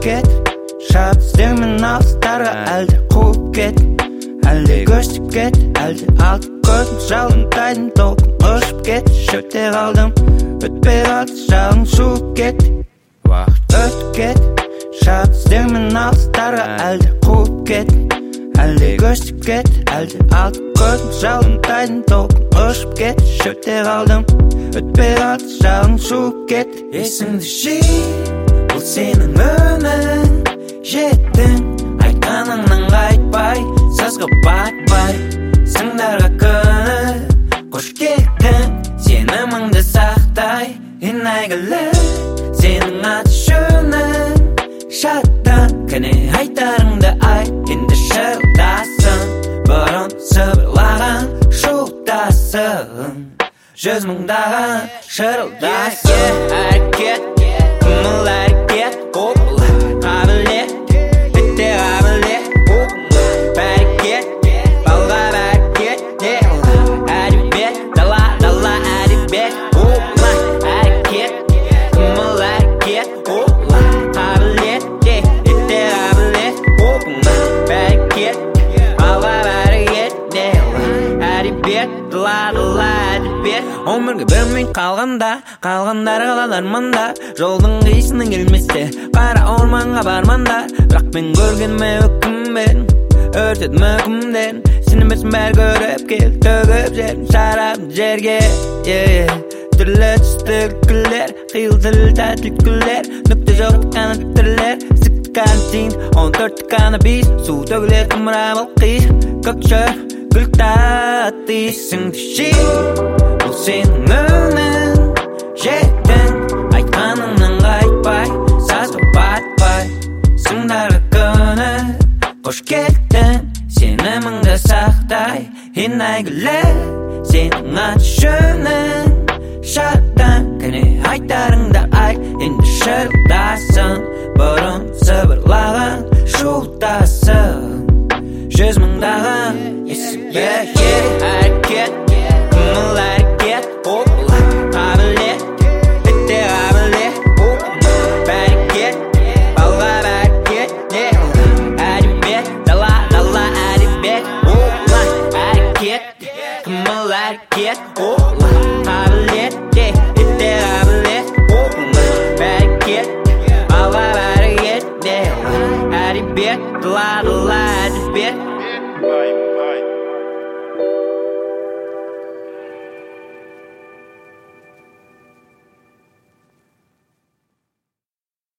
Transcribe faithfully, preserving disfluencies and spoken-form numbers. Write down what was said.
кет, шат іздермен алыстарға, әлде қуып кет, әлде көшіп кет, әлде алты көзім жалындайдың толқын ұшып кет. Шөпте қалдым, өтпей қалды жалын суып кет. Уақыт өтіп кет, шат іздермен алыстарға, әлде қуып кет, әлде көшіп кет, әлде алты көзім жалындайдың толқын ұшып кет. Шөпте қалдым, өтпей қалды жалын суып кет. Есіңді жи, бұл сенің өмірің, жеттің айтқаныңнан қайтпай, сазға батпай, сыңдарға көніп қош кеттің, сеніміңді сақтай. Ең әйгілі сенің аты жөнің шаттан, кәне айтарыңды айт, енді шырылдасың, бұрын сыбырлаған шуылдасың, жүз мыңдаған шырылдасың. Әрекет, қимыл әрекет, қопыл қабілет, бітте қабілет, бәрекет, балға бәрекет, әдебиет, дала, дала әдебиет. Әрекет, қимыл әрекет, қабілет, бітте қабілет, бәрекет, балға бәрекет, әдебиет, дала, дала әдебиет. Өмірге бермей қалғанда, қалғандар қалар арманда, жолдың қиысының келместе, қара орманға барманда. Бірақ мен көргеніме өкінбедім, өртедім өкімдерін, сенімбесін бәр көріп кел, төгіп жерім шарап жерге. Түрлі түсті күлкілер, қиыл тіл тәтіл күлер, нүкте жоқ қана түрлер, сікті карантин, он төртті каннабис, су төгілер қымыра балқи, көкші гүл тәтті. Есіңді жи, бұл сенің өмірің, жеттің айтқаныңнан қайтпай, сазға батпай, сыңдарға көніп қош кеттің, сеніміңді сақтай. Ең әйгілі сенің аты жөнің шаттан, кәне айтарыңды айт, енді шырылдасың, бұрын сыбырлаған шуылдасың, жүз мыңдаған есіңде. Әрекет, қимыл әрекет, қабілет, бітте қабілет, бәрекет, балға бәрекет, әдебиет, дала, дала әдебиет. Әрекет, қимыл әрекет, қабілет, бітте қабілет, бәрекет, балға бәрекет, әдебиет, дала, дала әдебиет.